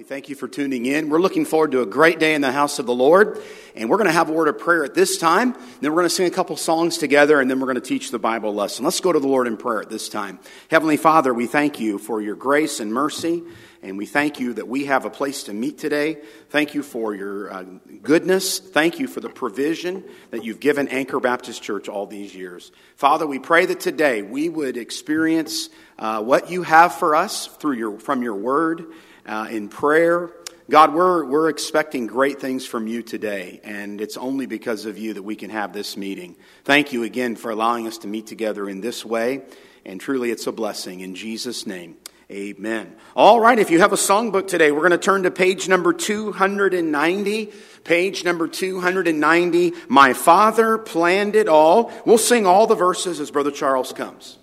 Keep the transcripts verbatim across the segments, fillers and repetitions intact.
Thank you for tuning in. We're looking forward to a great day in the house of the Lord. And we're going to have a word of prayer at this time. Then we're going to sing a couple songs together, and then we're going to teach the Bible lesson. Let's go to the Lord in prayer at this time. Heavenly Father, we thank you for your grace and mercy. And we thank you that we have a place to meet today. Thank you for your uh, goodness. Thank you for the provision that you've given Anchor Baptist Church all these years. Father, we pray that today we would experience uh, what you have for us through your from your word. Uh, in prayer. God, we're we're expecting great things from you today, and it's only because of you that we can have this meeting. Thank you again for allowing us to meet together in this way, and truly it's a blessing. In Jesus' name, amen. All right, if you have a songbook today, we're going to turn to page number two hundred ninety. Page number two hundred ninety, My Father Planned It All. We'll sing all the verses as Brother Charles comes.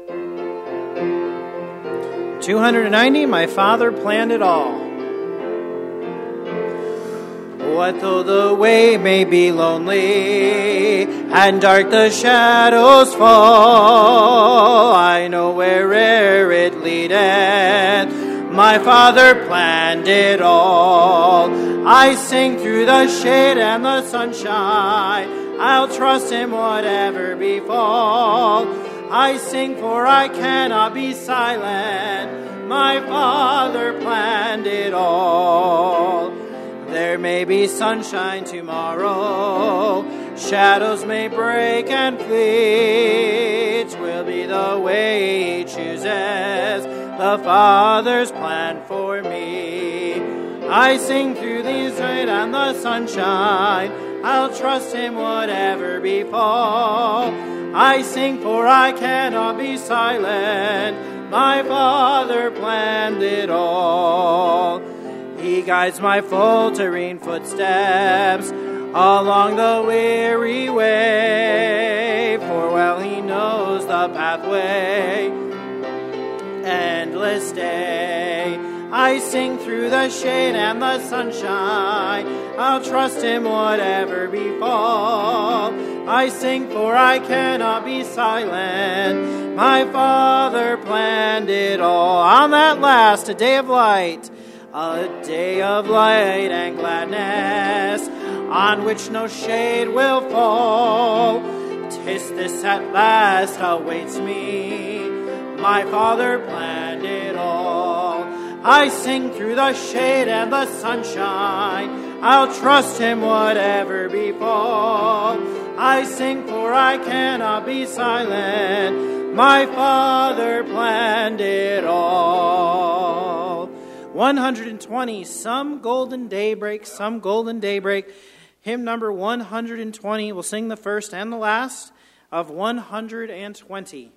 two hundred ninety, My Father Planned It All. What though the way may be lonely, and dark the shadows fall, I know where'er it leadeth, my Father planned it all. I sing through the shade and the sunshine, I'll trust him whatever befall. I sing for I cannot be silent, my Father planned it all. There may be sunshine tomorrow, shadows may break and flee, it will be the way he chooses, the Father's plan for me. I sing through the rain and the sunshine, I'll trust him whatever befall. I sing for I cannot be silent, my Father planned it all. He guides my faltering footsteps along the weary way, for well he knows the pathway, endless day. I sing through the shade and the sunshine, I'll trust him whatever befall. I sing for I cannot be silent, my Father planned it all. On that last, a day of light, a day of light and gladness, on which no shade will fall. 'Tis this at last awaits me, my Father planned it all. I sing through the shade and the sunshine, I'll trust him whatever befall. I sing for I cannot be silent, my Father planned it all. one hundred twenty, Some Golden Daybreak, Some Golden Daybreak. Hymn number one hundred twenty. We'll sing the first and the last of one hundred twenty.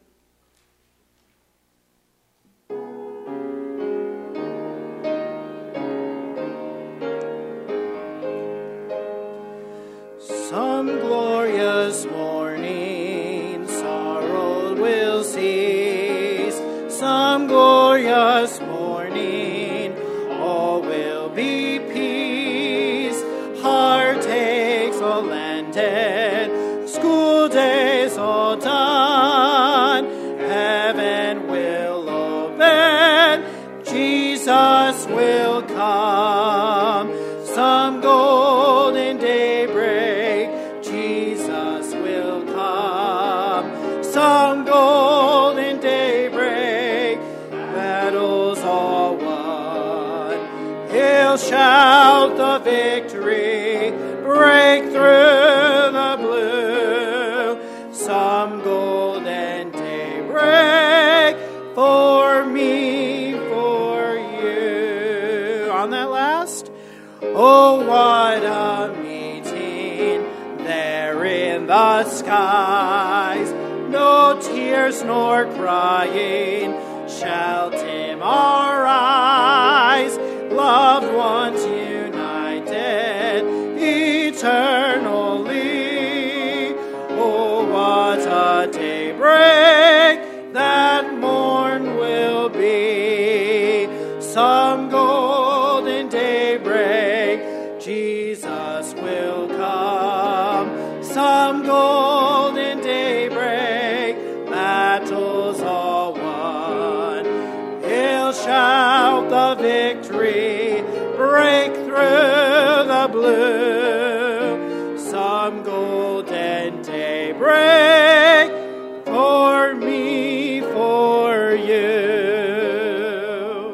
Some glorious morning, sorrow will cease. Some glorious morning, all will be peace. Heartaches all ended, school days all done. Heaven will open, Jesus will come. Some golden daybreak, Jesus will come. Some golden daybreak, battles all won. He'll shout the victory, break through the blue. Some golden daybreak for me, for you. On that last, oh, what a meeting there in the skies. No tears nor crying shall dim our eyes. Loved ones united eternally. Oh, what a daybreak that morn will be. Some golden daybreak, Jesus will come. Some golden daybreak, battles all won. He'll shout the victory, the blue, some golden daybreak for me, for you.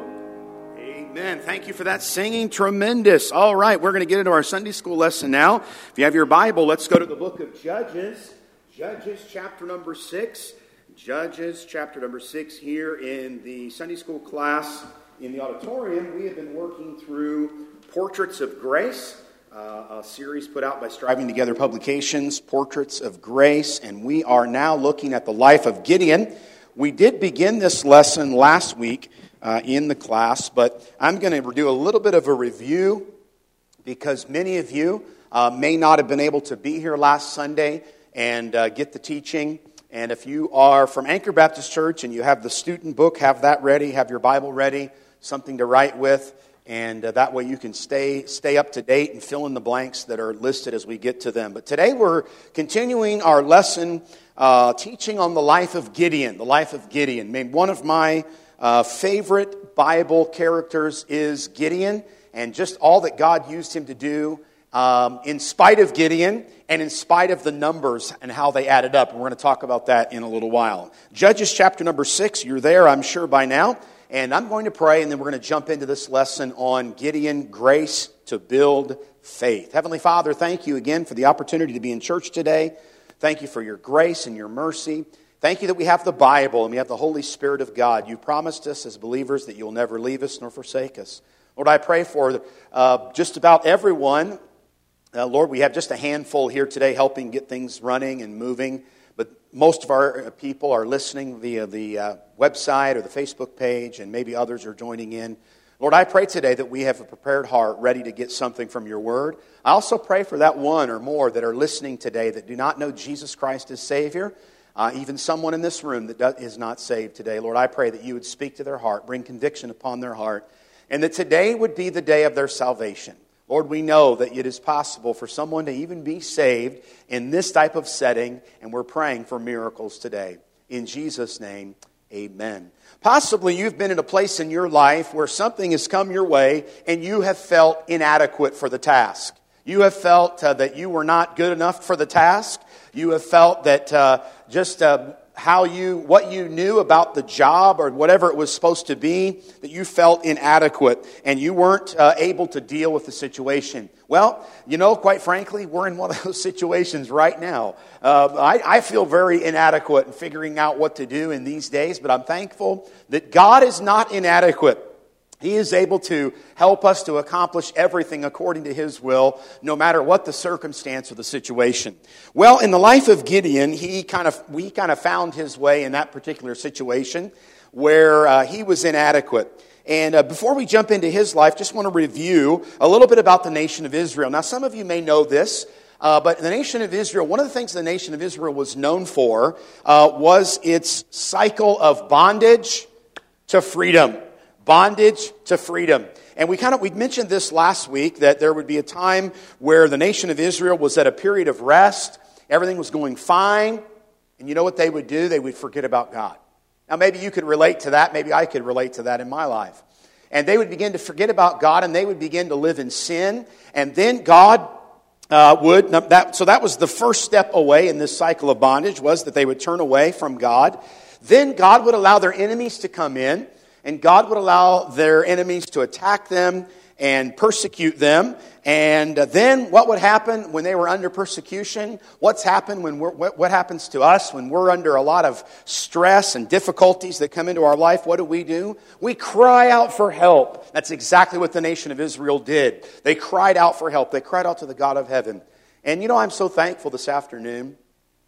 Amen. Thank you for that singing. Tremendous. All right, we're going to get into our Sunday school lesson now. If you have your Bible, let's go to the book of Judges. Judges chapter number six. Judges chapter number six here in the Sunday school class in the auditorium. We have been working through Portraits of Grace, uh, a series put out by Striving Together Publications, Portraits of Grace, and we are now looking at the life of Gideon. We did begin this lesson last week uh, in the class, but I'm going to do a little bit of a review because many of you uh, may not have been able to be here last Sunday and uh, get the teaching. And if you are from Anchor Baptist Church and you have the student book, have that ready, have your Bible ready, something to write with, and uh, that way you can stay stay up to date and fill in the blanks that are listed as we get to them. But today we're continuing our lesson uh, teaching on the life of Gideon, the life of Gideon. I mean, one of my uh, favorite Bible characters is Gideon, and just all that God used him to do Um, in spite of Gideon and in spite of the numbers and how they added up. And we're going to talk about that in a little while. Judges chapter number six, you're there, I'm sure, by now. And I'm going to pray, and then we're going to jump into this lesson on Gideon, grace to build faith. Heavenly Father, thank you again for the opportunity to be in church today. Thank you for your grace and your mercy. Thank you that we have the Bible and we have the Holy Spirit of God. You promised us as believers that you'll never leave us nor forsake us. Lord, I pray for uh, just about everyone. Uh, Lord, we have just a handful here today helping get things running and moving, but most of our people are listening via the uh, website or the Facebook page, and maybe others are joining in. Lord, I pray today that we have a prepared heart ready to get something from your word. I also pray for that one or more that are listening today that do not know Jesus Christ as Savior, uh, even someone in this room that does, is not saved today. Lord, I pray that you would speak to their heart, bring conviction upon their heart, and that today would be the day of their salvation. Lord, we know that it is possible for someone to even be saved in this type of setting, and we're praying for miracles today. In Jesus' name, amen. Possibly you've been in a place in your life where something has come your way and you have felt inadequate for the task. You have felt uh, that you were not good enough for the task. You have felt that uh, just... Uh, how you, what you knew about the job or whatever it was supposed to be, that you felt inadequate and you weren't uh, able to deal with the situation. Well, you know, quite frankly, we're in one of those situations right now. Uh, I, I feel very inadequate in figuring out what to do in these days, but I'm thankful that God is not inadequate. He is able to help us to accomplish everything according to His will, no matter what the circumstance or the situation. Well, in the life of Gideon, he kind of we kind of found his way in that particular situation where uh, he was inadequate. And uh, before we jump into his life, just want to review a little bit about the nation of Israel. Now, some of you may know this, uh, but the nation of Israel, one of the things the nation of Israel was known for uh, was its cycle of bondage to freedom. Bondage to freedom. And we kind of we mentioned this last week, that there would be a time where the nation of Israel was at a period of rest. Everything was going fine. And you know what they would do? They would forget about God. Now maybe you could relate to that. Maybe I could relate to that in my life. And they would begin to forget about God, and they would begin to live in sin. And then God uh, would, that, so that was the first step away in this cycle of bondage, was that they would turn away from God. Then God would allow their enemies to come in. And God would allow their enemies to attack them and persecute them. And then what would happen when they were under persecution? What's happened when we're, what, what happens to us when we're under a lot of stress and difficulties that come into our life? What do we do? We cry out for help. That's exactly what the nation of Israel did. They cried out for help. They cried out to the God of heaven. And you know, I'm so thankful this afternoon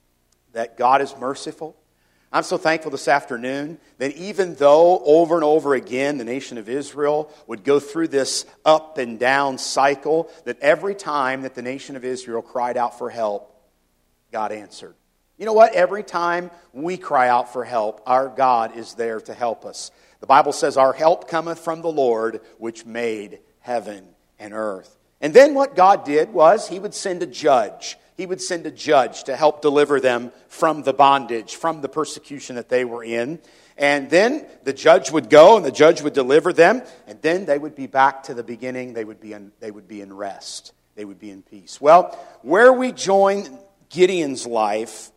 that God is merciful. I'm so thankful this afternoon that even though over and over again the nation of Israel would go through this up and down cycle, that every time that the nation of Israel cried out for help, God answered. You know what? Every time we cry out for help, our God is there to help us. The Bible says, our help cometh from the Lord, which made heaven and earth. And then what God did was He would send a judge. He would send a judge to help deliver them from the bondage, from the persecution that they were in. And then the judge would go and the judge would deliver them. And then they would be back to the beginning. They would be in, they would be in rest. they would be in peace. Well, where we join Gideon's life,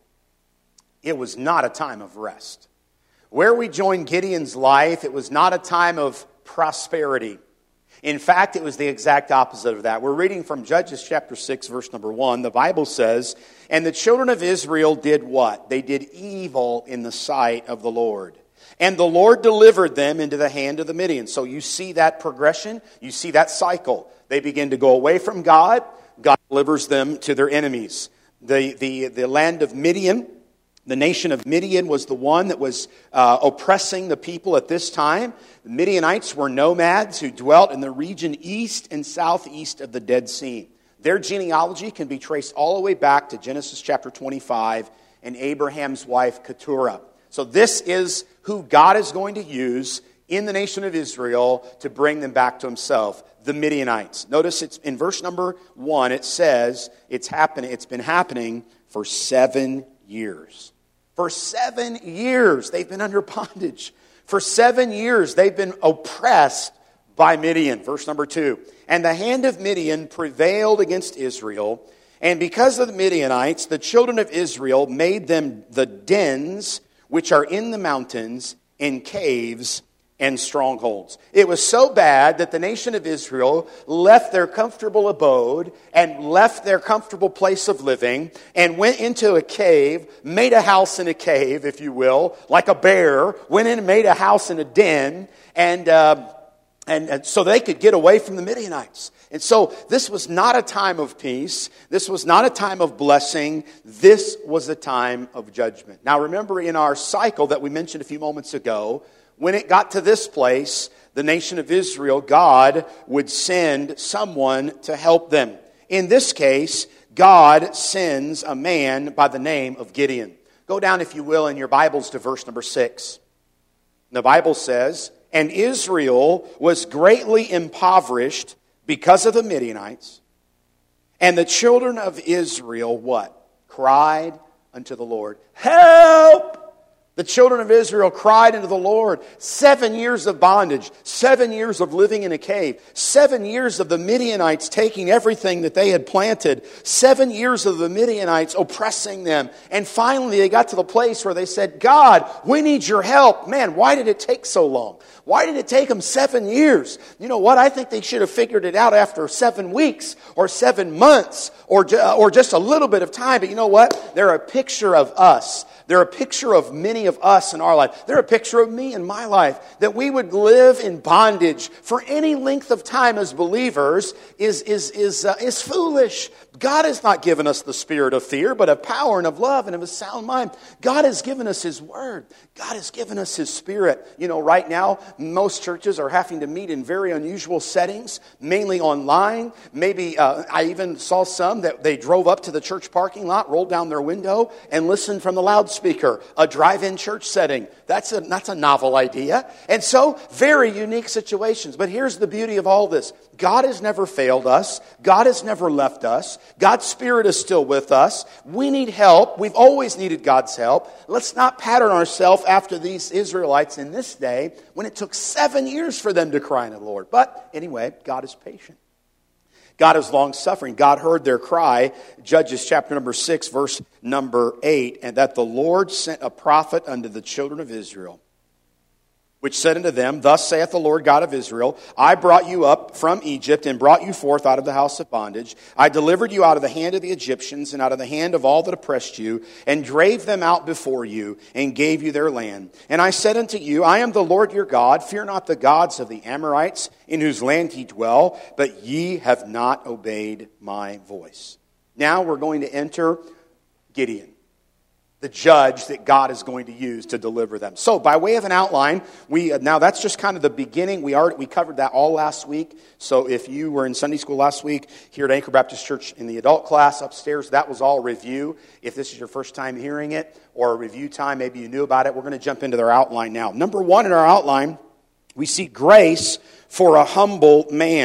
it was not a time of rest. Where we join Gideon's life, it was not a time of prosperity. In fact, it was the exact opposite of that. We're reading from Judges chapter six, verse number one. The Bible says, "And the children of Israel did what? They did evil in the sight of the Lord. And the Lord delivered them into the hand of the Midian." So you see that progression. You see that cycle. They begin to go away from God. God delivers them to their enemies. The, the, the land of Midian, the nation of Midian, was the one that was uh, oppressing the people at this time. The Midianites were nomads who dwelt in the region east and southeast of the Dead Sea. Their genealogy can be traced all the way back to Genesis chapter twenty-five and Abraham's wife Keturah. So this is who God is going to use in the nation of Israel to bring them back to himself, the Midianites. Notice it's in verse number one, it says it's happening, it's been happening for seven years. For seven years they've been under bondage. For seven years they've been oppressed by Midian. Verse number two. "And the hand of Midian prevailed against Israel, and because of the Midianites, the children of Israel made them the dens which are in the mountains, in caves and strongholds." It was so bad that the nation of Israel left their comfortable abode and left their comfortable place of living and went into a cave, made a house in a cave, if you will, like a bear, went in and made a house in a den, and, uh, and, and so they could get away from the Midianites. And so this was not a time of peace. This was not a time of blessing. This was a time of judgment. Now remember, in our cycle that we mentioned a few moments ago, when it got to this place, the nation of Israel, God would send someone to help them. In this case, God sends a man by the name of Gideon. Go down, if you will, in your Bibles to verse number six. The Bible says, "And Israel was greatly impoverished because of the Midianites. And the children of Israel," what? "Cried unto the Lord." Help! The children of Israel cried unto the Lord. Seven years of bondage. Seven years of living in a cave. Seven years of the Midianites taking everything that they had planted. Seven years of the Midianites oppressing them. And finally they got to the place where they said, "God, we need your help." Man, why did it take so long? Why did it take them seven years? You know what? I think they should have figured it out after seven weeks or seven months or, or just a little bit of time. But you know what? They're a picture of us. They're a picture of many of us in our life. They're a picture of me in my life. That we would live in bondage for any length of time as believers is, is, is, uh, is foolish. God has not given us the spirit of fear, but of power and of love and of a sound mind. God has given us His Word. God has given us His Spirit. You know, right now, most churches are having to meet in very unusual settings, mainly online. Maybe uh, I even saw some that they drove up to the church parking lot, rolled down their window, and listened from the loudspeaker. A drive-in church setting. That's a, that's a novel idea. And so, very unique situations. But here's the beauty of all this. God has never failed us. God has never left us. God's Spirit is still with us. We need help. We've always needed God's help. Let's not pattern ourselves after these Israelites in this day when it took seven years for them to cry unto the Lord. But anyway, God is patient. God is long-suffering. God heard their cry. Judges chapter number six, verse number eight. "And that the Lord sent a prophet unto the children of Israel, which said unto them, Thus saith the Lord God of Israel, I brought you up from Egypt and brought you forth out of the house of bondage. I delivered you out of the hand of the Egyptians and out of the hand of all that oppressed you, and drave them out before you, and gave you their land. And I said unto you, I am the Lord your God. Fear not the gods of the Amorites, in whose land ye dwell, but ye have not obeyed my voice." Now we're going to enter Gideon, the judge that God is going to use to deliver them. So, by way of an outline, we now that's just kind of the beginning. We already we covered that all last week. So, if you were in Sunday school last week here at Anchor Baptist Church in the adult class upstairs, that was all review. If this is your first time hearing it or a review time, maybe you knew about it. We're going to jump into their outline now. Number one in our outline, we see grace for a humble man.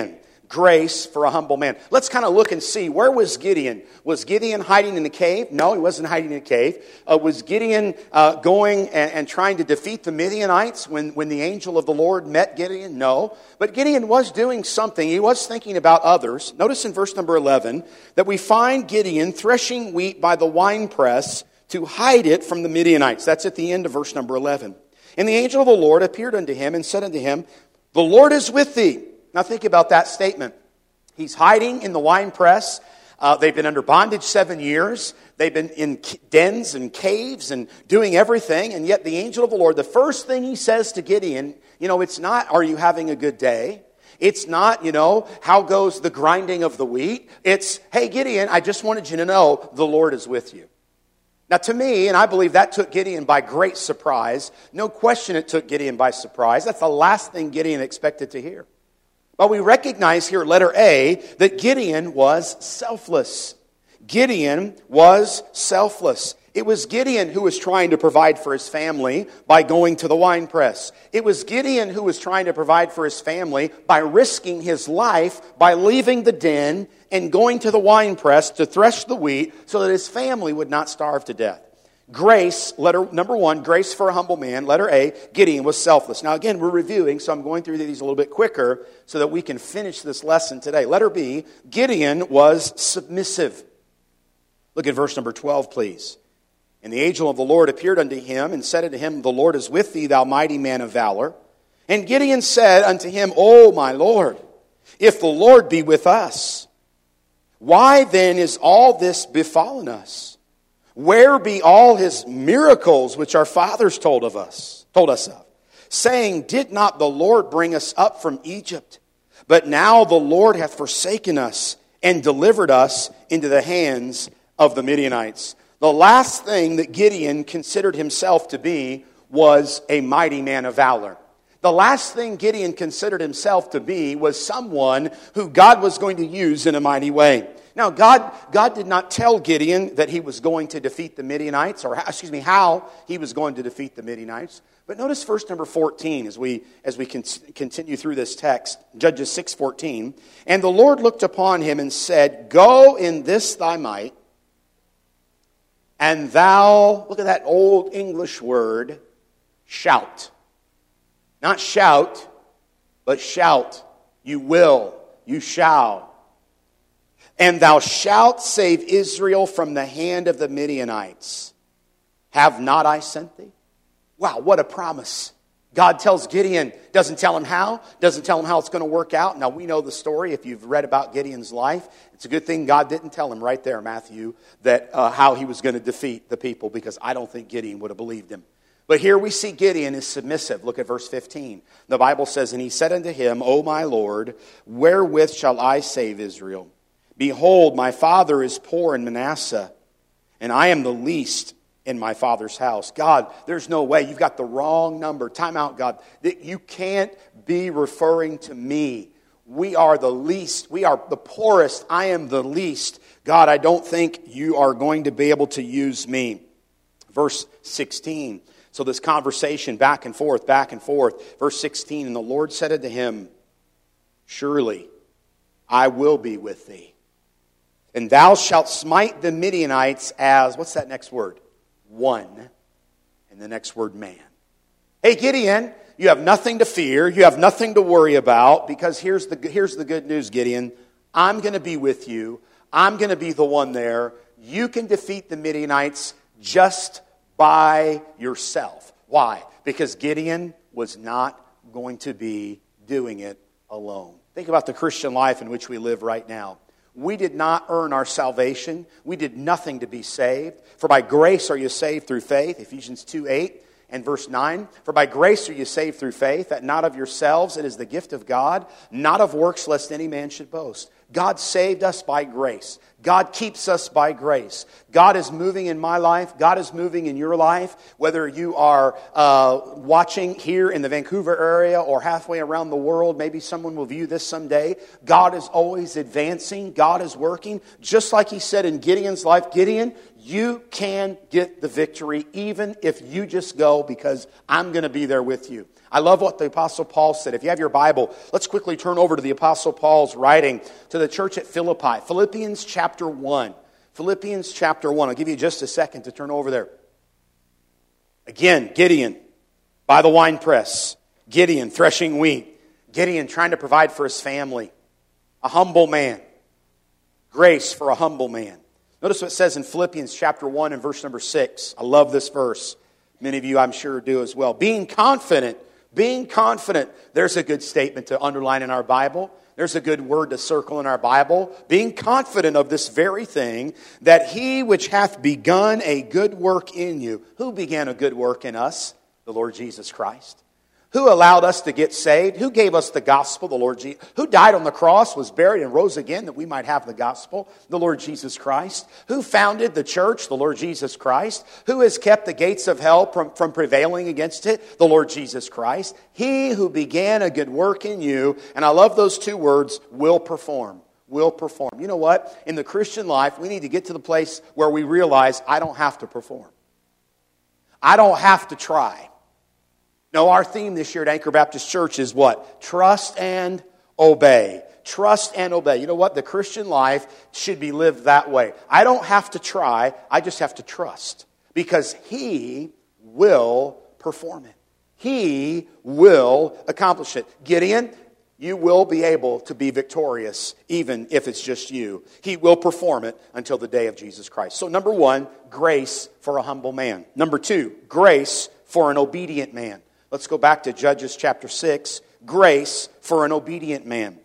grace for a humble man. Let's kind of look and see, where was Gideon? Was Gideon hiding in the cave? No, he wasn't hiding in a cave. Uh, was Gideon uh, going and, and trying to defeat the Midianites when, when the angel of the Lord met Gideon? No. But Gideon was doing something. He was thinking about others. Notice in verse number eleven that we find Gideon threshing wheat by the winepress to hide it from the Midianites. That's at the end of verse number eleven. And the angel of the Lord appeared unto him and said unto him, the Lord is with thee. Now think about that statement. He's hiding in the winepress. Uh, they've been under bondage seven years. They've been in dens and caves and doing everything. And yet the angel of the Lord, the first thing he says to Gideon, you know, it's not, are you having a good day? It's not, you know, how goes the grinding of the wheat? It's, hey, Gideon, I just wanted you to know the Lord is with you. Now to me, and I believe that took Gideon by great surprise. No question it took Gideon by surprise. That's the last thing Gideon expected to hear. But we recognize here, letter A, that Gideon was selfless. Gideon was selfless. It was Gideon who was trying to provide for his family by going to the winepress. It was Gideon who was trying to provide for his family by risking his life by leaving the den and going to the winepress to thresh the wheat so that his family would not starve to death. Grace, letter number one, grace for a humble man. Letter A, Gideon was selfless. Now again, we're reviewing, so I'm going through these a little bit quicker so that we can finish this lesson today. Letter B, Gideon was submissive. Look at verse number twelve, please. And the angel of the Lord appeared unto him and said unto him, the Lord is with thee, thou mighty man of valor. And Gideon said unto him, O my Lord, if the Lord be with us, why then is all this befallen us? Where be all his miracles which our fathers told of us, told us of, saying, did not the Lord bring us up from Egypt? But now the Lord hath forsaken us and delivered us into the hands of the Midianites. The last thing that Gideon considered himself to be was a mighty man of valor. The last thing Gideon considered himself to be was someone who God was going to use in a mighty way. Now, God, God did not tell Gideon that he was going to defeat the Midianites, or excuse me, how he was going to defeat the Midianites. But notice verse number fourteen as we as we continue through this text, Judges six fourteen. And the Lord looked upon him and said, go in this thy might, and thou, look at that old English word, shout. Not shout, but shout. You will, you shall. And thou shalt save Israel from the hand of the Midianites. Have not I sent thee? Wow, what a promise. God tells Gideon, doesn't tell him how, doesn't tell him how it's going to work out. Now we know the story if you've read about Gideon's life. It's a good thing God didn't tell him right there, Matthew, that uh, how he was going to defeat the people, because I don't think Gideon would have believed him. But here we see Gideon is submissive. Look at verse fifteen. The Bible says, and he said unto him, O my Lord, wherewith shall I save Israel? Behold, my father is poor in Manasseh, and I am the least in my father's house. God, there's no way. You've got the wrong number. Time out, God. You can't be referring to me. We are the least. We are the poorest. I am the least. God, I don't think you are going to be able to use me. Verse sixteen. So this conversation back and forth, back and forth. Verse sixteen, and the Lord said unto him, surely I will be with thee. And thou shalt smite the Midianites as, what's that next word? One. And the next word, man. Hey, Gideon, you have nothing to fear. You have nothing to worry about, because here's the, here's the good news, Gideon. I'm going to be with you. I'm going to be the one there. You can defeat the Midianites just by yourself. Why? Because Gideon was not going to be doing it alone. Think about the Christian life in which we live right now. We did not earn our salvation. We did nothing to be saved. For by grace are you saved through faith. Ephesians two eight and verse nine. For by grace are you saved through faith, that not of yourselves, it is the gift of God, not of works, lest any man should boast. God saved us by grace. God keeps us by grace. God is moving in my life. God is moving in your life. Whether you are uh, watching here in the Vancouver area or halfway around the world, maybe someone will view this someday. God is always advancing. God is working. Just like he said in Gideon's life, Gideon, You can get the victory even if you just go, because I'm going to be there with you. I love what the Apostle Paul said. If you have your Bible, let's quickly turn over to the Apostle Paul's writing to the church at Philippi. Philippians chapter one. Philippians chapter one. I'll give you just a second to turn over there. Again, Gideon by the winepress. Gideon threshing wheat. Gideon trying to provide for his family. A humble man. Grace for a humble man. Notice what it says in Philippians chapter one and verse number six. I love this verse. Many of you, I'm sure, do as well. Being confident. Being confident. There's a good statement to underline in our Bible. There's a good word to circle in our Bible. Being confident of this very thing, that he which hath begun a good work in you. Who began a good work in us? The Lord Jesus Christ. Who allowed us to get saved? Who gave us the gospel? The Lord Jesus. Who died on the cross, was buried, and rose again that we might have the gospel? The Lord Jesus Christ. Who founded the church? The Lord Jesus Christ. Who has kept the gates of hell from, from prevailing against it? The Lord Jesus Christ. He who began a good work in you, and I love those two words, will perform. Will perform. You know what? In the Christian life, we need to get to the place where we realize I don't have to perform. I don't have to try. No, our theme this year at Anchor Baptist Church is what? Trust and obey. Trust and obey. You know what? The Christian life should be lived that way. I don't have to try. I just have to trust. Because He will perform it. He will accomplish it. Gideon, you will be able to be victorious even if it's just you. He will perform it until the day of Jesus Christ. So number one, grace for a humble man. Number two, grace for an obedient man. Let's go back to Judges chapter six. Grace for an obedient man.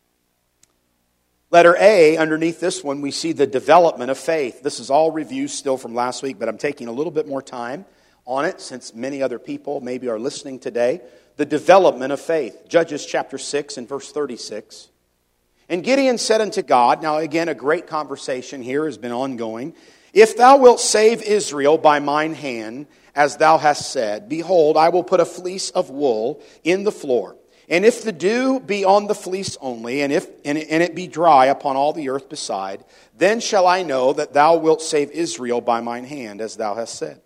Letter A, underneath this one, we see the development of faith. This is all reviews still from last week, but I'm taking a little bit more time on it since many other people maybe are listening today. The development of faith. Judges chapter six and verse thirty-six. And Gideon said unto God, now again a great conversation here has been ongoing. If thou wilt save Israel by mine hand, as thou hast said, behold, I will put a fleece of wool in the floor. And if the dew be on the fleece only, and if and it, and it be dry upon all the earth beside, then shall I know that thou wilt save Israel by mine hand, as thou hast said.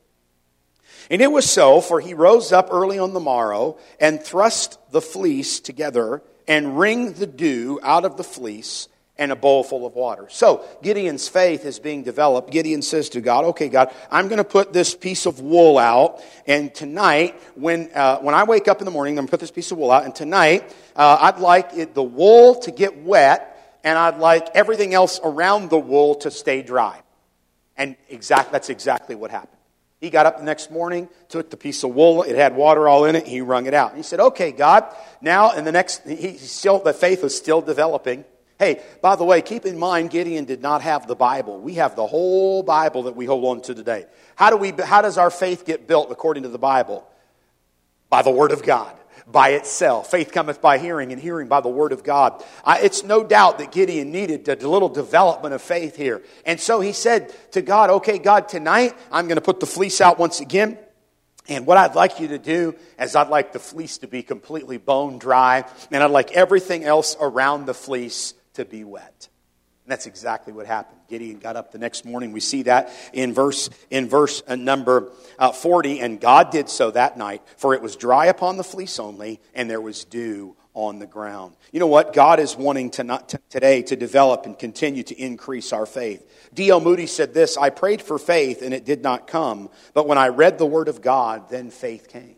And it was so, for he rose up early on the morrow, and thrust the fleece together, and wring the dew out of the fleece, and a bowl full of water. So Gideon's faith is being developed. Gideon says to God, okay, God, I'm going to put this piece of wool out. And tonight, when uh, when I wake up in the morning, I'm going to put this piece of wool out. And tonight, uh, I'd like it, the wool to get wet. And I'd like everything else around the wool to stay dry. And exact, that's exactly what happened. He got up the next morning, took the piece of wool, it had water all in it, he wrung it out. And he said, okay, God, now in the next, he still, the faith was still developing. Hey, by the way, keep in mind, Gideon did not have the Bible. We have the whole Bible that we hold on to today. How do we? How does our faith get built according to the Bible? By the Word of God, by itself. Faith cometh by hearing, and hearing by the Word of God. Uh, it's no doubt that Gideon needed a little development of faith here. And so he said to God, okay, God, tonight I'm going to put the fleece out once again. And what I'd like you to do is I'd like the fleece to be completely bone dry, and I'd like everything else around the fleece to be wet. And that's exactly what happened. Gideon got up the next morning. We see that in verse in verse uh, number uh, forty. And God did so that night, for it was dry upon the fleece only, and there was dew on the ground. You know what? God is wanting to not t- today to develop and continue to increase our faith. D L Moody said this, I prayed for faith, and it did not come. But when I read the Word of God, then faith came.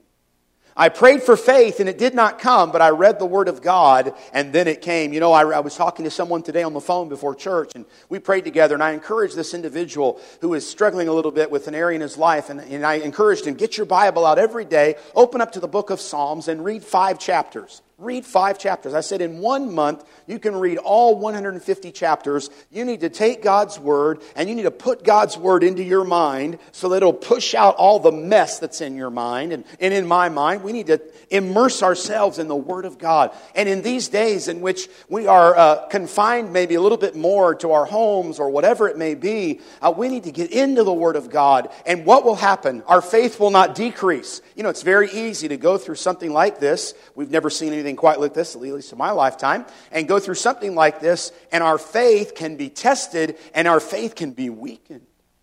I prayed for faith and it did not come, but I read the Word of God and then it came. You know, I, I was talking to someone today on the phone before church and we prayed together, and I encouraged this individual who is struggling a little bit with an area in his life, and, and I encouraged him, get your Bible out every day, open up to the book of Psalms and read five chapters. Read five chapters. I said in one month, you can read all one hundred fifty chapters. You need to take God's Word and you need to put God's Word into your mind so that it'll push out all the mess that's in your mind. And, and in my mind, we need to immerse ourselves in the Word of God. And in these days in which we are uh, confined maybe a little bit more to our homes or whatever it may be, uh, we need to get into the Word of God. And what will happen? Our faith will not decrease. You know, it's very easy to go through something like this. We've never seen anything quite like this, at least in my lifetime, and go through something like this, and our faith can be tested and our faith can be weakened.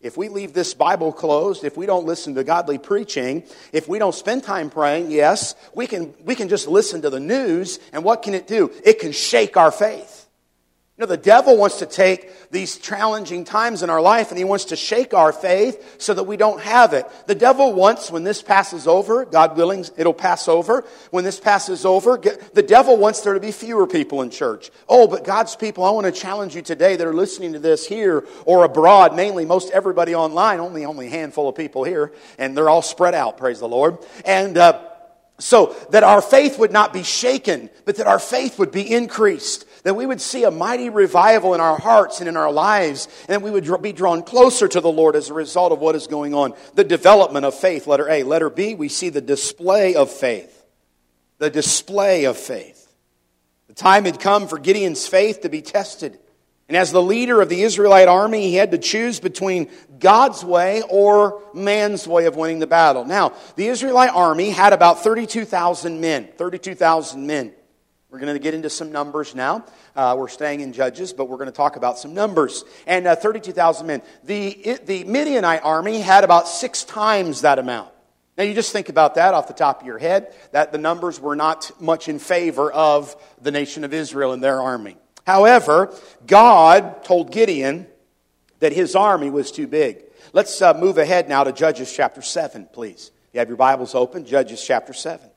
if we leave this Bible closed, if we don't listen to godly preaching, if we don't spend time praying, yes, we can, we can just listen to the news, and what can it do? It can shake our faith. You know, the devil wants to take these challenging times in our life and he wants to shake our faith so that we don't have it. The devil wants, when this passes over, God willing, it'll pass over. When this passes over, the devil wants there to be fewer people in church. Oh, but God's people, I want to challenge you today that are listening to this here or abroad, mainly most everybody online, only only a handful of people here, and they're all spread out, praise the Lord. And uh, so that our faith would not be shaken, but that our faith would be increased. That we would see a mighty revival in our hearts and in our lives, and that we would be drawn closer to the Lord as a result of what is going on. The development of faith, letter A. Letter B, we see the display of faith. The display of faith. The time had come for Gideon's faith to be tested. And as the leader of the Israelite army, he had to choose between God's way or man's way of winning the battle. Now, the Israelite army had about thirty-two thousand men. thirty-two thousand men. We're going to get into some numbers now. Uh, we're staying in Judges, but we're going to talk about some numbers. And uh, thirty-two thousand men. The, the Midianite army had about six times that amount. Now you just think about that off the top of your head, that the numbers were not much in favor of the nation of Israel and their army. However, God told Gideon that his army was too big. Let's uh, move ahead now to Judges chapter seven, please. If you have your Bibles open, Judges chapter seven.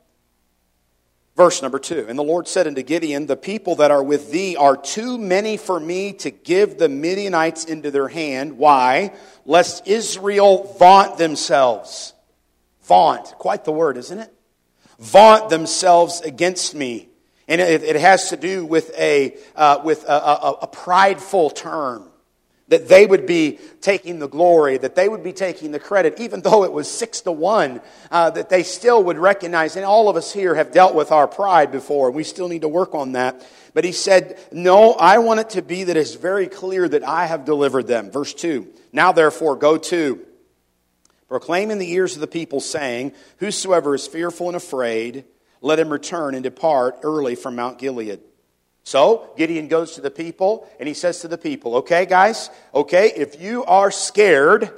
Verse number two, and the Lord said unto Gideon, the people that are with thee are too many for me to give the Midianites into their hand. Why? Lest Israel vaunt themselves. Vaunt, quite the word, isn't it? Vaunt themselves against me. And it, it has to do with a, uh, with a, a, a prideful term. That they would be taking the glory, that they would be taking the credit, even though it was six to one, uh, that they still would recognize, and all of us here have dealt with our pride before, and we still need to work on that. But he said, no, I want it to be that it's very clear that I have delivered them. Verse two, now therefore go to, proclaim in the ears of the people, saying, whosoever is fearful and afraid, let him return and depart early from Mount Gilead. So, Gideon goes to the people, and he says to the people, okay, guys, okay, if you are scared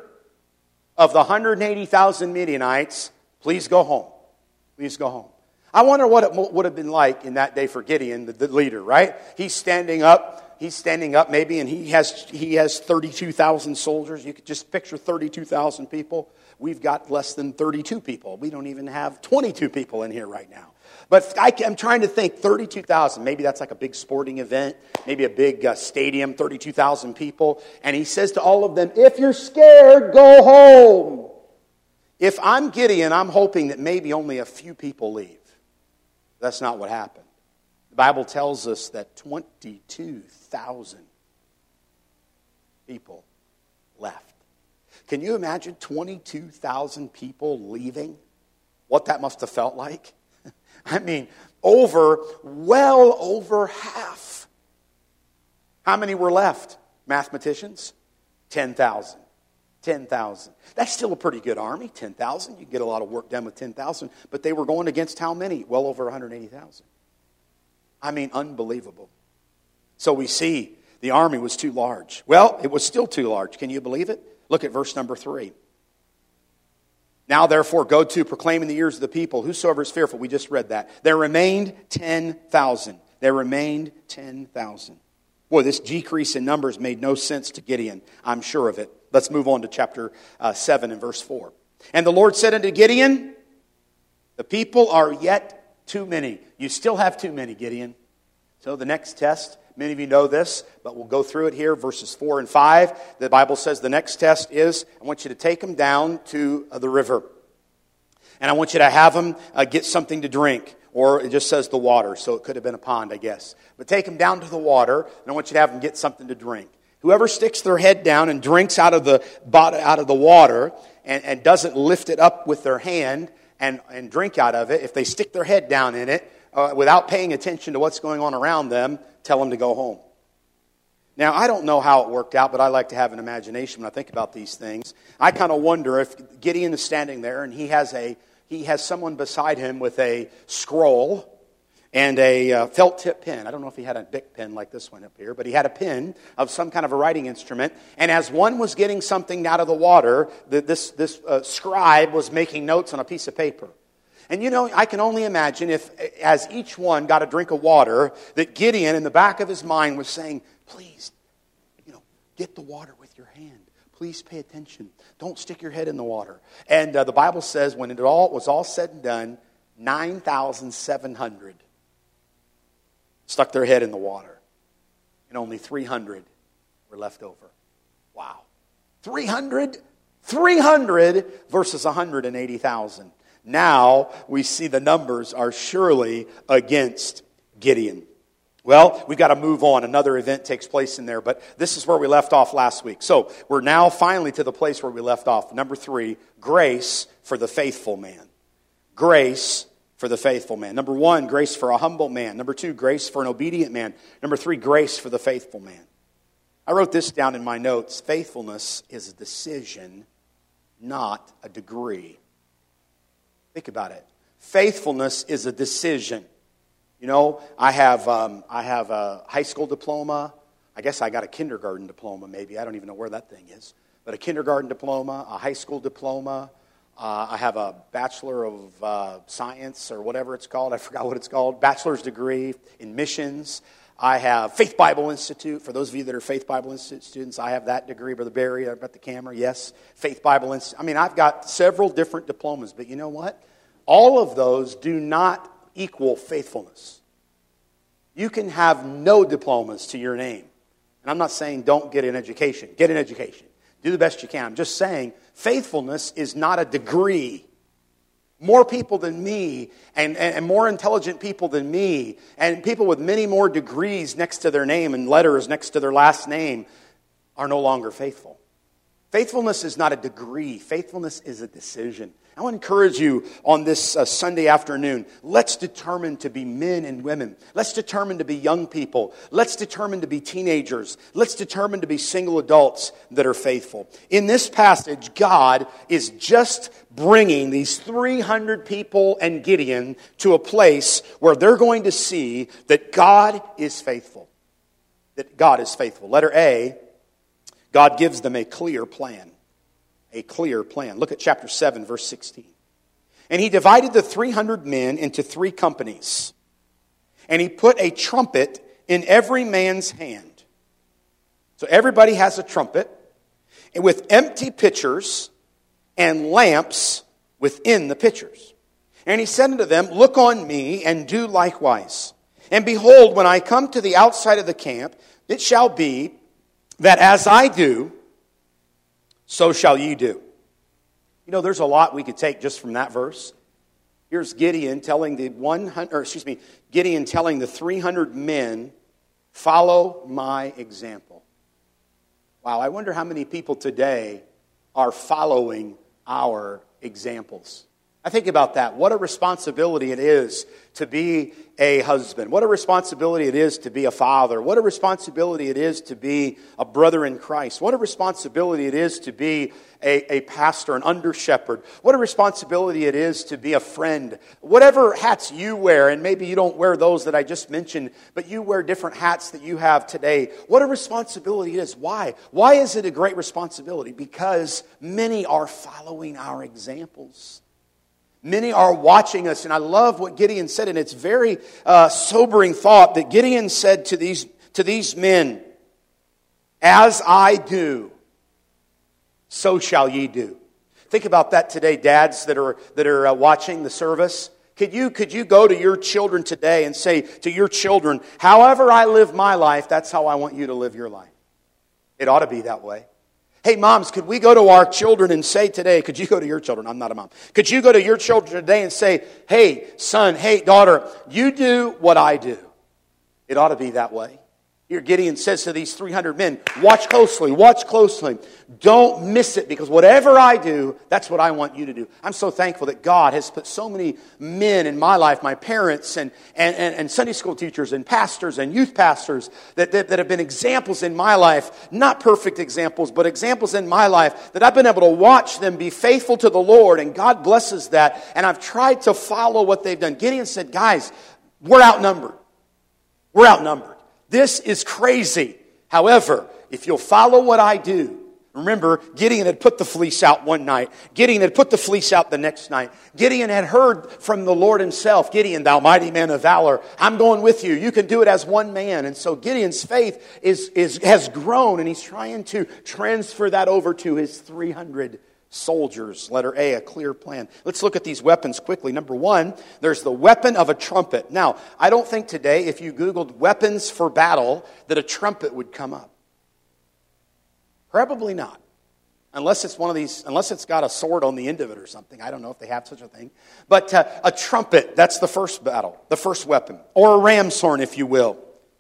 of the one hundred eighty thousand Midianites, please go home. Please go home. I wonder what it would have been like in that day for Gideon, the, the leader, right? He's standing up, he's standing up maybe, and he has he has thirty-two thousand soldiers. You could just picture thirty-two thousand people. We've got less than thirty-two people. We don't even have twenty-two people in here right now. But I, I'm trying to think, thirty-two thousand, maybe that's like a big sporting event, maybe a big uh, stadium, thirty-two thousand people. And he says to all of them, if you're scared, go home. If I'm Gideon, I'm hoping that maybe only a few people leave. That's not what happened. The Bible tells us that twenty-two thousand people left. Can you imagine twenty-two thousand people leaving? What that must have felt like? I mean, over, well over half. How many were left? Mathematicians? ten thousand. ten thousand. That's still a pretty good army, ten thousand. You can get a lot of work done with ten thousand. But they were going against how many? Well over one hundred eighty thousand. I mean, unbelievable. So we see the army was too large. Well, it was still too large. Can you believe it? Look at verse number three. Now, therefore, go to proclaim in the ears of the people, whosoever is fearful. We just read that. There remained ten thousand. There remained ten thousand. Boy, this decrease in numbers made no sense to Gideon. I'm sure of it. Let's move on to chapter uh, seven and verse four. And the Lord said unto Gideon, the people are yet too many. You still have too many, Gideon. So the next test, many of you know this, but we'll go through it here, verses four and five. The Bible says the next test is, I want you to take them down to uh, the river. And I want you to have them uh, get something to drink. Or it just says the water, so it could have been a pond, I guess. But take them down to the water, and I want you to have them get something to drink. Whoever sticks their head down and drinks out of the out of the water and, and doesn't lift it up with their hand and, and drink out of it, if they stick their head down in it, Uh, without paying attention to what's going on around them, tell them to go home. Now, I don't know how it worked out, but I like to have an imagination when I think about these things. I kind of wonder if Gideon is standing there and he has a he has someone beside him with a scroll, and a uh, felt tip pen. I don't know if he had a Bic pen like this one up here, but he had a pen of some kind of a writing instrument. And as one was getting something out of the water, the, this, this uh, scribe was making notes on a piece of paper. And you know, I can only imagine if, as each one got a drink of water, that Gideon in the back of his mind was saying, please, you know, get the water with your hand. Please pay attention. Don't stick your head in the water. And uh, the Bible says when it all was all said and done, nine thousand seven hundred stuck their head in the water. And only three hundred were left over. Wow. three hundred? three hundred versus one hundred eighty thousand. Now we see the numbers are surely against Gideon. Well, we've got to move on. Another event takes place in there, but this is where we left off last week. So we're now finally to the place where we left off. Number three, grace for the faithful man. Grace for the faithful man. Number one, grace for a humble man. Number two, grace for an obedient man. Number three, grace for the faithful man. I wrote this down in my notes. Faithfulness is a decision, not a degree. Think about it. Faithfulness is a decision. You know, I have um, I have a high school diploma. I guess I got a kindergarten diploma maybe. I don't even know where that thing is. But a kindergarten diploma, a high school diploma. Uh, I have a Bachelor of uh, Science or whatever it's called. I forgot what it's called. Bachelor's degree in missions. I have Faith Bible Institute. For those of you that are Faith Bible Institute students, I have that degree. Brother Barry, I've got the camera. Yes, Faith Bible Institute. I mean, I've got several different diplomas. But you know what? All of those do not equal faithfulness. You can have no diplomas to your name. And I'm not saying don't get an education. Get an education. Do the best you can. I'm just saying faithfulness is not a degree. More people than me and, and, and more intelligent people than me and people with many more degrees next to their name and letters next to their last name are no longer faithful. Faithfulness is not a degree. Faithfulness is a decision. I want to encourage you on this uh, Sunday afternoon. Let's determine to be men and women. Let's determine to be young people. Let's determine to be teenagers. Let's determine to be single adults that are faithful. In this passage, God is just bringing these three hundred people and Gideon to a place where they're going to see that God is faithful. That God is faithful. Letter A, God gives them a clear plan. A clear plan. Look at chapter seven, verse sixteen. And he divided the three hundred men into three companies. And he put a trumpet in every man's hand. So everybody has a trumpet. And with empty pitchers and lamps within the pitchers. And he said unto them, look on me and do likewise. And behold, when I come to the outside of the camp, it shall be that as I do, so shall ye do. You know, there's a lot we could take just from that verse. Here's Gideon telling the one hundred, or excuse me, Gideon telling the three hundred men, follow my example. Wow, I wonder how many people today are following our examples. I think about that. What a responsibility it is to be a husband. What a responsibility it is to be a father. What a responsibility it is to be a brother in Christ. What a responsibility it is to be a, a pastor, an under-shepherd. What a responsibility it is to be a friend. Whatever hats you wear, and maybe you don't wear those that I just mentioned, but you wear different hats that you have today. What a responsibility it is. Why? Why is it a great responsibility? Because many are following our examples. Many are watching us, and I love what Gideon said, and it's very uh, sobering thought that Gideon said to these to these men, as I do, so shall ye do. Think about that today, dads that are that are uh, watching the service. Could you could you go to your children today and say to your children, however I live my life, that's how I want you to live your life. It ought to be that way. Hey, moms, could we go to our children and say today, could you go to your children? I'm not a mom. Could you go to your children today and say, hey, son, hey, daughter, you do what I do. It ought to be that way. Here Gideon says to these three hundred men, watch closely, watch closely. Don't miss it, because whatever I do, that's what I want you to do. I'm so thankful that God has put so many men in my life, my parents and, and, and, and Sunday school teachers and pastors and youth pastors that, that, that have been examples in my life, not perfect examples, but examples in my life that I've been able to watch them be faithful to the Lord, and God blesses that, and I've tried to follow what they've done. Gideon said, guys, We're outnumbered. We're outnumbered. This is crazy. However, if you'll follow what I do, remember, Gideon had put the fleece out one night. Gideon had put the fleece out the next night. Gideon had heard from the Lord himself, Gideon, thou mighty man of valor, I'm going with you. You can do it as one man. And so Gideon's faith is, is, has grown, and he's trying to transfer that over to his three hundred soldiers. Letter A, a clear plan. Let's look at these weapons quickly. Number one, there's the weapon of a trumpet. Now, I don't think today, if you Googled weapons for battle, that a trumpet would come up. Probably not. Unless it's one of these, unless it's got a sword on the end of it or something. I don't know if they have such a thing. But uh, a trumpet, that's the first battle, the first weapon. Or a ram's horn, if you will.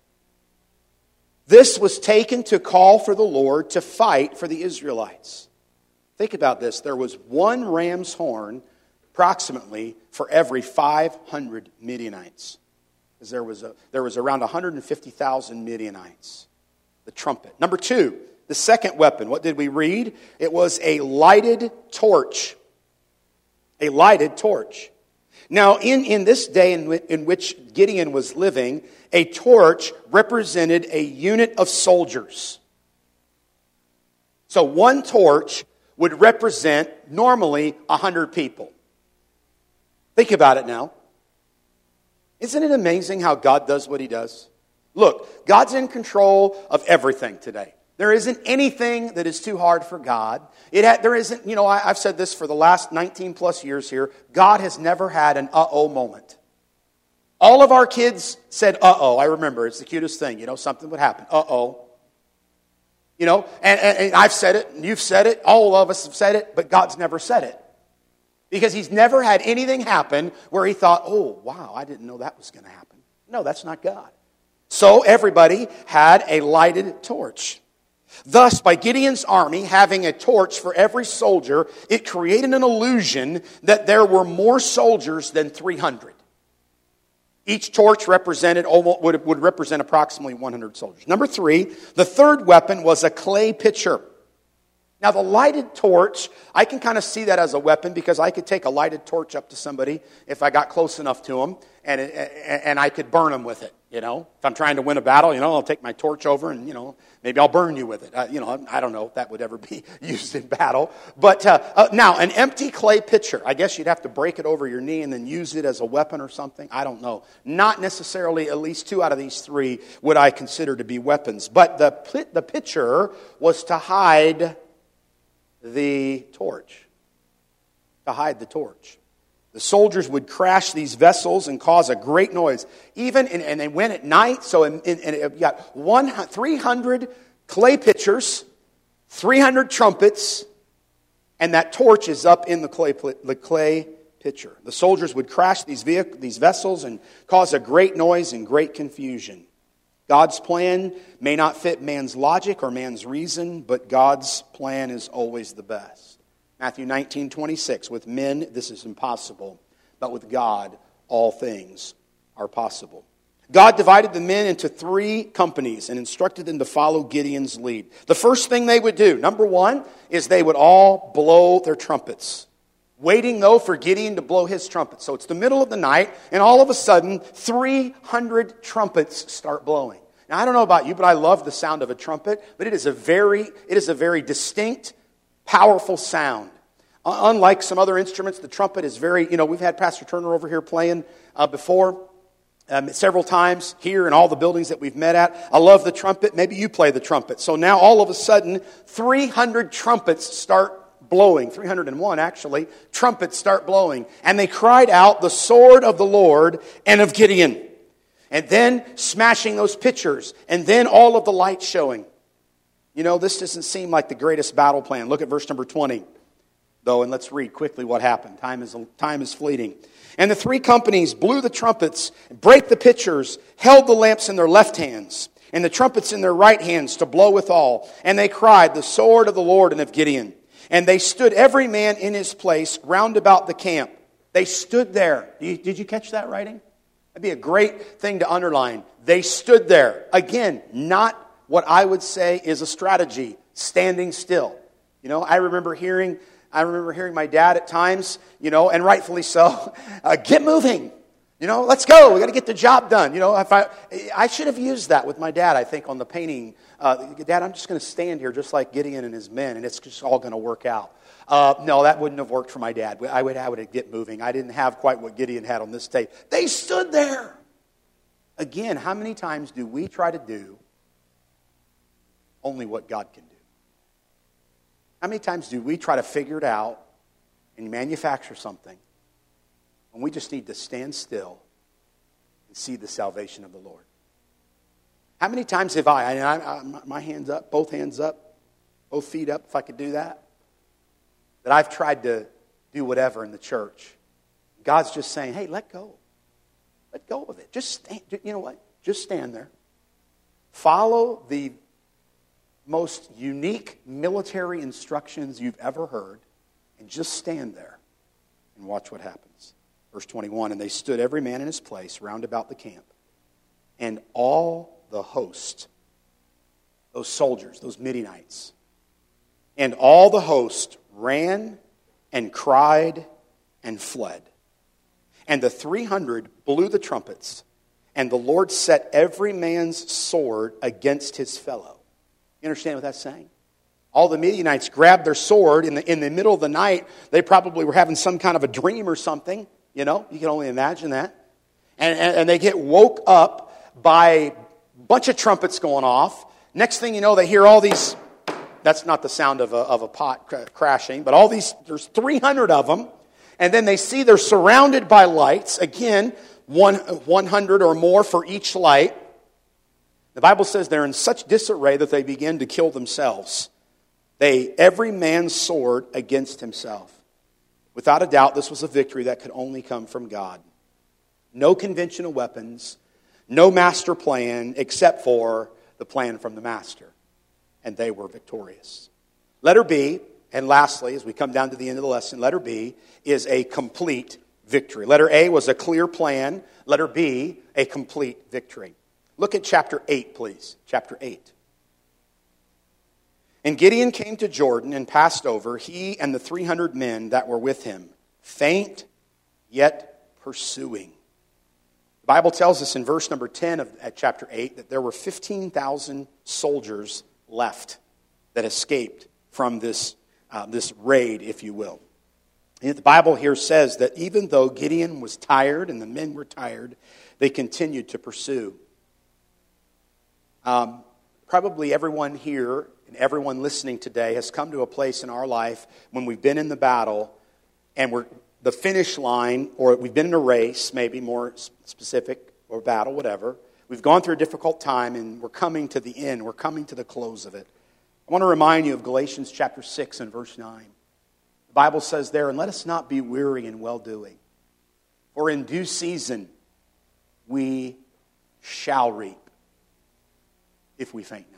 This was taken to call for the Lord to fight for the Israelites. Think about this. There was one ram's horn approximately for every five hundred Midianites. Because there was, a, there was around one hundred fifty thousand Midianites. The trumpet. Number two, the second weapon. What did we read? It was a lighted torch. A lighted torch. Now, in, in this day in, in which Gideon was living, a torch represented a unit of soldiers. So one torch would represent normally one hundred people. Think about it now. Isn't it amazing how God does what he does? Look, God's in control of everything today. There isn't anything that is too hard for God. It ha- there isn't, you know, I, I've said this for the last nineteen plus years here. God has never had an uh-oh moment. All of our kids said uh-oh. I remember, it's the cutest thing. You know, something would happen. Uh-oh. You know, and, and, and I've said it, and you've said it, all of us have said it, but God's never said it. Because he's never had anything happen where he thought, oh, wow, I didn't know that was going to happen. No, that's not God. So everybody had a lighted torch. Thus, by Gideon's army having a torch for every soldier, it created an illusion that there were more soldiers than three hundred. Each torch represented almost, would, would represent approximately one hundred soldiers. Number three, the third weapon was a clay pitcher. Now, the lighted torch, I can kind of see that as a weapon because I could take a lighted torch up to somebody if I got close enough to them, and it, and I could burn them with it. You know, if I'm trying to win a battle, you know, I'll take my torch over and, you know, maybe I'll burn you with it. Uh, you know, I don't know if that would ever be used in battle. But uh, uh, now, an empty clay pitcher, I guess you'd have to break it over your knee and then use it as a weapon or something. I don't know. Not necessarily, at least two out of these three would I consider to be weapons. But the the pitcher was to hide the torch. To hide the torch. The soldiers would crash these vessels and cause a great noise. Even in, and they went at night, so in, in, in, you got one, three hundred clay pitchers, three hundred trumpets, and that torch is up in the clay, the clay pitcher. The soldiers would crash these, vehicle, these vessels and cause a great noise and great confusion. God's plan may not fit man's logic or man's reason, but God's plan is always the best. Matthew nineteen twenty-six, with men this is impossible, but with God all things are possible. God divided the men into three companies and instructed them to follow Gideon's lead. The first thing they would do, number one, is they would all blow their trumpets. Waiting, though, for Gideon to blow his trumpet. So it's the middle of the night, and all of a sudden, three hundred trumpets start blowing. Now, I don't know about you, but I love the sound of a trumpet, but it is a very, it is a very distinct, powerful sound. Uh, unlike some other instruments, the trumpet is very, you know, we've had Pastor Turner over here playing uh, before um, several times here in all the buildings that we've met at. I love the trumpet. Maybe you play the trumpet. So now all of a sudden, three hundred trumpets start blowing. three hundred one actually. Trumpets start blowing. And they cried out, the sword of the Lord and of Gideon. And then smashing those pitchers. And then all of the lights showing. You know, this doesn't seem like the greatest battle plan. Look at verse number twenty, though, and let's read quickly what happened. Time is, time is fleeting. And the three companies blew the trumpets, brake the pitchers, held the lamps in their left hands, and the trumpets in their right hands to blow withal. And they cried, the sword of the Lord and of Gideon. And they stood every man in his place round about the camp. They stood there. Did you catch that writing? That'd be a great thing to underline. They stood there. Again, not what I would say is a strategy, standing still. You know, I remember hearing, I remember hearing my dad at times, you know, and rightfully so, uh, get moving. You know, let's go. We got to get the job done. You know, if I I should have used that with my dad, I think, on the painting. Uh, Dad, I'm just going to stand here just like Gideon and his men, and it's just all going to work out. Uh, no, that wouldn't have worked for my dad. I would, I would get moving. I didn't have quite what Gideon had on this tape. They stood there. Again, how many times do we try to do only what God can do? How many times do we try to figure it out and manufacture something when we just need to stand still and see the salvation of the Lord? How many times have I, and I, I, my hands up, both hands up, both feet up, if I could do that, that I've tried to do whatever in the church. God's just saying, hey, let go. Let go of it. Just stand, you know what? Just stand there. Follow the most unique military instructions you've ever heard, and just stand there and watch what happens. Verse twenty-one, and they stood every man in his place round about the camp, and all the host, those soldiers, those Midianites, and all the host ran and cried and fled. And the three hundred blew the trumpets, and the Lord set every man's sword against his fellow. You understand what that's saying? All the Midianites grabbed their sword in the, in the middle of the night. They probably were having some kind of a dream or something. You know, you can only imagine that. And, and, and they get woke up by a bunch of trumpets going off. Next thing you know, they hear all these, that's not the sound of a, of a pot cr- crashing, but all these, there's three hundred of them. And then they see they're surrounded by lights. Again, one, one hundred or more for each light. The Bible says they're in such disarray that they begin to kill themselves. They, every man's sword against himself. Without a doubt, this was a victory that could only come from God. No conventional weapons, no master plan except for the plan from the master. And they were victorious. Letter B, and lastly, as we come down to the end of the lesson, letter B is a complete victory. Letter A was a clear plan. Letter B, a complete victory. Look at chapter eight, please. Chapter eight. And Gideon came to Jordan and passed over, he and the three hundred men that were with him, faint yet pursuing. The Bible tells us in verse number ten of at chapter eight that there were fifteen thousand soldiers left that escaped from this, uh, this raid, if you will. And the Bible here says that even though Gideon was tired and the men were tired, they continued to pursue. Um, probably everyone here and everyone listening today has come to a place in our life when we've been in the battle and we're the finish line, or we've been in a race, maybe more specific, or battle, whatever. We've gone through a difficult time and we're coming to the end. We're coming to the close of it. I want to remind you of Galatians chapter six and verse nine. The Bible says there, and let us not be weary in well-doing, for in due season we shall reap if we faint not.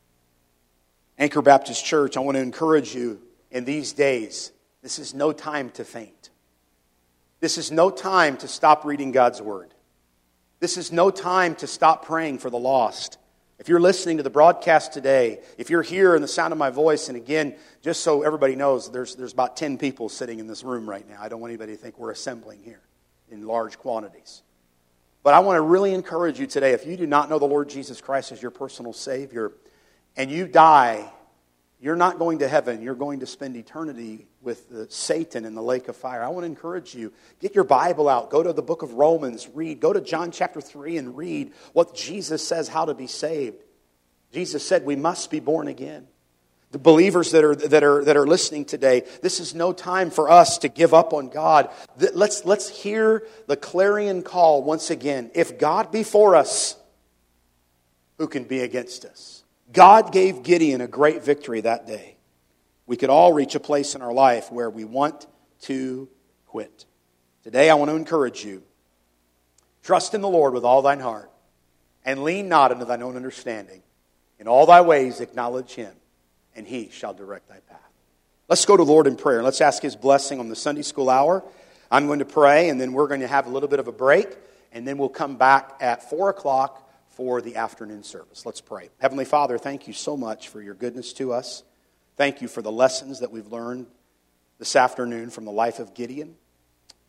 Anchor Baptist Church, I want to encourage you in these days, this is no time to faint. This is no time to stop reading God's Word. This is no time to stop praying for the lost. If you're listening to the broadcast today, if you're here in the sound of my voice, and again, just so everybody knows, there's, there's about ten people sitting in this room right now. I don't want anybody to think we're assembling here in large quantities. But I want to really encourage you today, if you do not know the Lord Jesus Christ as your personal Savior, and you die, you're not going to heaven. You're going to spend eternity with the Satan in the lake of fire. I want to encourage you, get your Bible out. Go to the book of Romans, read. Go to John chapter three and read what Jesus says how to be saved. Jesus said we must be born again. The believers that are, that are, that are listening today, this is no time for us to give up on God. Let's, let's hear the clarion call once again. If God be for us, who can be against us? God gave Gideon a great victory that day. We could all reach a place in our life where we want to quit. Today I want to encourage you. Trust in the Lord with all thine heart, and lean not unto thine own understanding. In all thy ways acknowledge Him, and He shall direct thy path. Let's go to the Lord in prayer. Let's ask His blessing on the Sunday school hour. I'm going to pray, and then we're going to have a little bit of a break, and then we'll come back at four o'clock for the afternoon service. Let's pray. Heavenly Father, thank you so much for your goodness to us. Thank you for the lessons that we've learned this afternoon from the life of Gideon.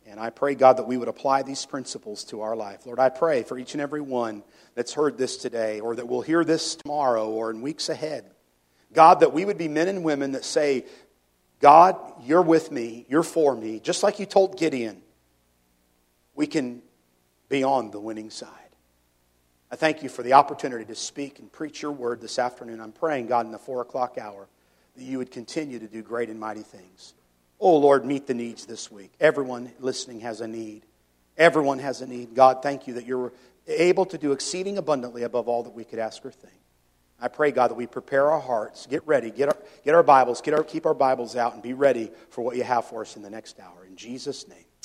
And I pray, God, that we would apply these principles to our life. Lord, I pray for each and every one that's heard this today, or that will hear this tomorrow or in weeks ahead. God, that we would be men and women that say, God, you're with me, you're for me. Just like you told Gideon, we can be on the winning side. I thank you for the opportunity to speak and preach your word this afternoon. I'm praying, God, in the four o'clock hour, that you would continue to do great and mighty things. Oh, Lord, meet the needs this week. Everyone listening has a need. Everyone has a need. God, thank you that you're able to do exceeding abundantly above all that we could ask or think. I pray, God, that we prepare our hearts, get ready, get our, get our Bibles, get our, keep our Bibles out, and be ready for what you have for us in the next hour. In Jesus' name.